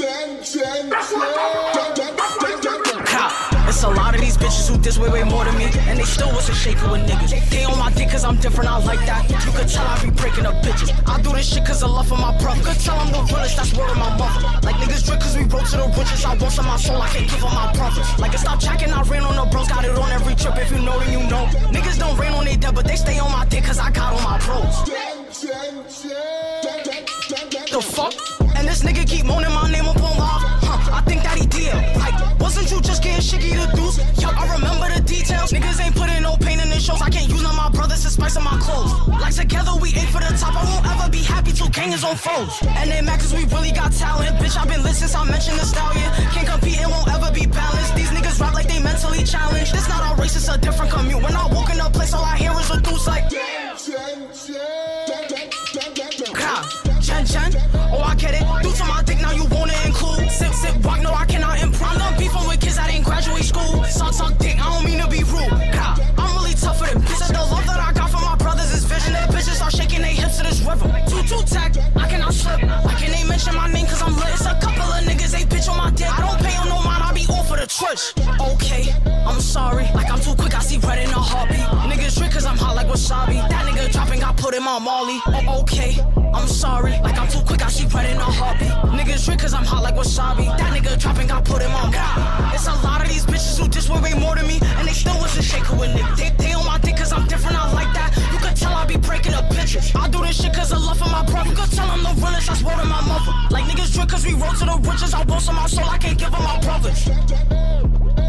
It's a lot of these bitches who diss way more than me, and they still wasn't shaking with niggas. They on my dick cause I'm different, I like that. You could tell I be breaking up bitches. I do this shit cause of love for my brother. You could tell I'm the realest, that's word of my mother. Like niggas drink cause we wrote to the riches. I want some of my soul, I can't give up my brothers. Like I stop checking, I ran on the bros. Got it on every trip, if you know then you know. Niggas don't rain on they dead, but they stay on my dick cause I got on my bros. The fuck? And this nigga keep moaning my name up on live. I think that he did. Like, wasn't you just getting shiggy to deuce? Yo, I remember the details. Niggas ain't putting no pain in the shows. I can't use none of my brothers to spice up my clothes. Like together we aim for the top. I won't ever be happy till gang is on foes. And they mad cause we really got talent. Bitch, I've been lit since I mentioned the stallion. Can't compete and won't ever be balanced. These niggas rap like they mentally challenged. This not our race, it's a different commute. When I walk in a place, all I hear is a deuce like Chen, oh I get it. Do to my dick, now you wanna include. Sip, rock, no I cannot improve. I'm done beefing with kids that ain't graduate school. Suck dick, I don't mean to be rude. I'm really tough for them bitches. The love that I got from my brothers is vision. Their bitches are shaking their hips to this rhythm. Two tack, I cannot slip. Why can't they mention my name cause I'm lit? It's a couple of niggas, they bitch on my dick. I don't pay on no mind, I be all for the twitch. Okay, I'm sorry. Like I'm too quick, I see red in a heartbeat. Niggas drink cause I'm hot like wasabi. That nigga dropping, got put in my Molly. Okay, I'm sorry. Like I'm too quick, I see red in a heartbeat. Niggas drink cause I'm hot like wasabi. That nigga dropping, got put in my Molly. It's a lot of these bitches who diss way more than me, and they still wasn't shaking with niggas. They on my dick cause I'm different, I like that. You could tell I be breaking up bitches. I do this shit cause of love for my brother. You could tell I'm the realest, that's word of my mother. Like niggas drink cause we wrote to the riches. I want some of my soul, I can't give up my brothers.